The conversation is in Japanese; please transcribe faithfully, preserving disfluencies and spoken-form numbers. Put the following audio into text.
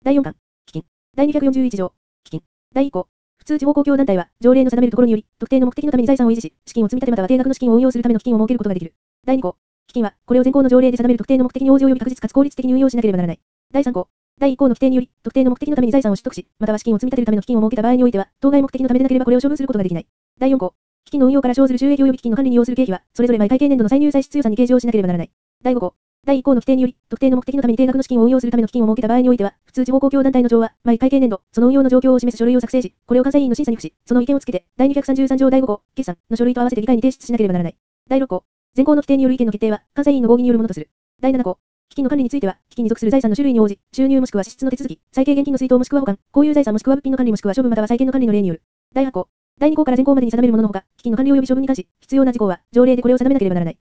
だいよんかん、基金。だいにひゃくよんじゅういち条、基金。だいいっ項、普通地方公共団体は、条例の定めるところにより、特定の目的のために財産を維持し、資金を積み立てまたは定額の資金を運用するための基金を設けることができる。だいに項、基金は、これを現行の条例で定める特定の目的に応じ及び確実かつ効率的に運用しなければならない。だいさん項、だいいっ項の規定により、特定の目的のために財産を取得し、または資金を積み立てるための基金を設けた場合においては、当該目的のためでなければこれを処分することができない。だいよん項、基金の運用から生ずる収益及び基金の管理に要する経費は、それぞれ毎会計年度の歳入歳出予算に計上しなければならない。だいご項、だいいっ項の規定により、特定の目的のために定額の資金を運用するための基金を設けた場合においては、普通地方公共団体の長は、毎会計年度、その運用の状況を示す書類を作成し、これを監査委員の審査に付し、その意見をつけて、だいにひゃくさんじゅうさん条だいご項、決算の書類と合わせて議会に提出しなければならない。だいろっ項、前項の規定による意見の決定は、監査委員の合議によるものとする。だいなな項、基金の管理については、基金に属する財産の種類に応じ、収入もしくは支出の手続き、最低現金の出納もしくは保管、公有財産もしくは物品の管理もしくは処分または債権の管理の例による。だいはち項、だいに項から前項までに定めるもののほか、基金の管理及び処分に関し、必要な事項は、条例でこれを定めなければならない。